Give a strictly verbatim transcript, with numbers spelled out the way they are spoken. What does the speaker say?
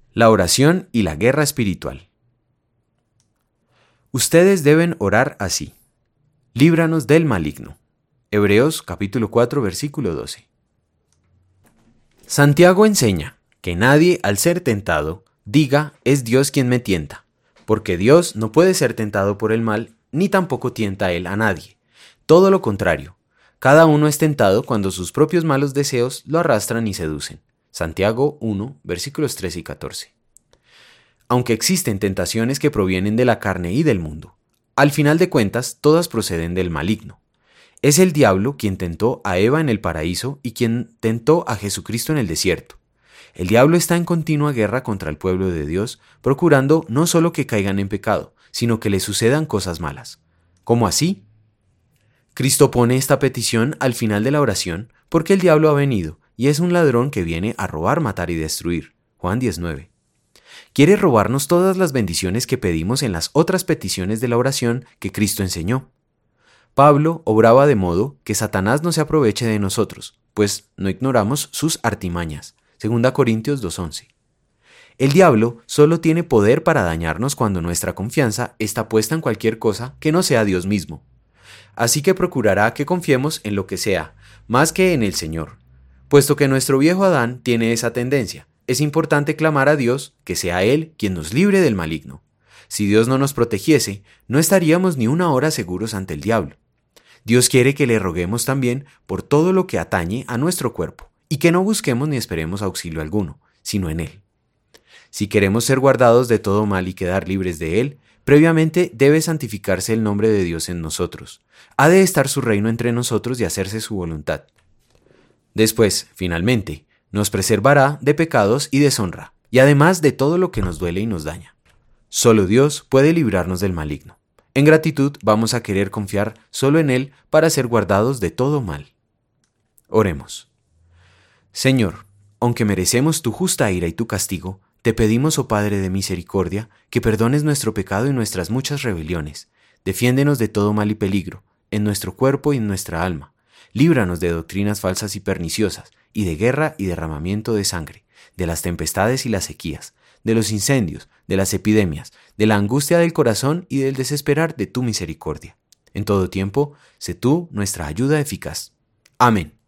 La oración y la guerra espiritual. Ustedes deben orar así: líbranos del maligno. Hebreos capítulo cuatro, versículo doce. Santiago enseña que nadie, al ser tentado, diga es Dios quien me tienta, porque Dios no puede ser tentado por el mal, ni tampoco tienta Él a nadie. Todo lo contrario, cada uno es tentado cuando sus propios malos deseos lo arrastran y seducen. Santiago uno, versículos trece y catorce. Aunque existen tentaciones que provienen de la carne y del mundo, al final de cuentas todas proceden del maligno. Es el diablo quien tentó a Eva en el paraíso y quien tentó a Jesucristo en el desierto. El diablo está en continua guerra contra el pueblo de Dios, procurando no solo que caigan en pecado, sino que les sucedan cosas malas. ¿Cómo así? Cristo pone esta petición al final de la oración porque el diablo ha venido y es un ladrón que viene a robar, matar y destruir. Juan diez nueve. Quiere robarnos todas las bendiciones que pedimos en las otras peticiones de la oración que Cristo enseñó. Pablo obraba de modo que Satanás no se aproveche de nosotros, pues no ignoramos sus artimañas. Segunda Corintios dos once. El diablo solo tiene poder para dañarnos cuando nuestra confianza está puesta en cualquier cosa que no sea Dios mismo. Así que procurará que confiemos en lo que sea, más que en el Señor. Puesto que nuestro viejo Adán tiene esa tendencia, es importante clamar a Dios que sea Él quien nos libre del maligno. Si Dios no nos protegiese, no estaríamos ni una hora seguros ante el diablo. Dios quiere que le roguemos también por todo lo que atañe a nuestro cuerpo, y que no busquemos ni esperemos auxilio alguno, sino en Él. Si queremos ser guardados de todo mal y quedar libres de Él, previamente debe santificarse el nombre de Dios en nosotros. Ha de estar su reino entre nosotros y hacerse su voluntad. Después, finalmente, nos preservará de pecados y deshonra, y además de todo lo que nos duele y nos daña. Solo Dios puede librarnos del maligno. En gratitud vamos a querer confiar solo en Él para ser guardados de todo mal. Oremos. Señor, aunque merecemos tu justa ira y tu castigo, te pedimos, oh Padre de misericordia, que perdones nuestro pecado y nuestras muchas rebeliones. Defiéndenos de todo mal y peligro, en nuestro cuerpo y en nuestra alma. Líbranos de doctrinas falsas y perniciosas, y de guerra y derramamiento de sangre, de las tempestades y las sequías, de los incendios, de las epidemias, de la angustia del corazón y del desesperar de tu misericordia. En todo tiempo, sé tú nuestra ayuda eficaz. Amén.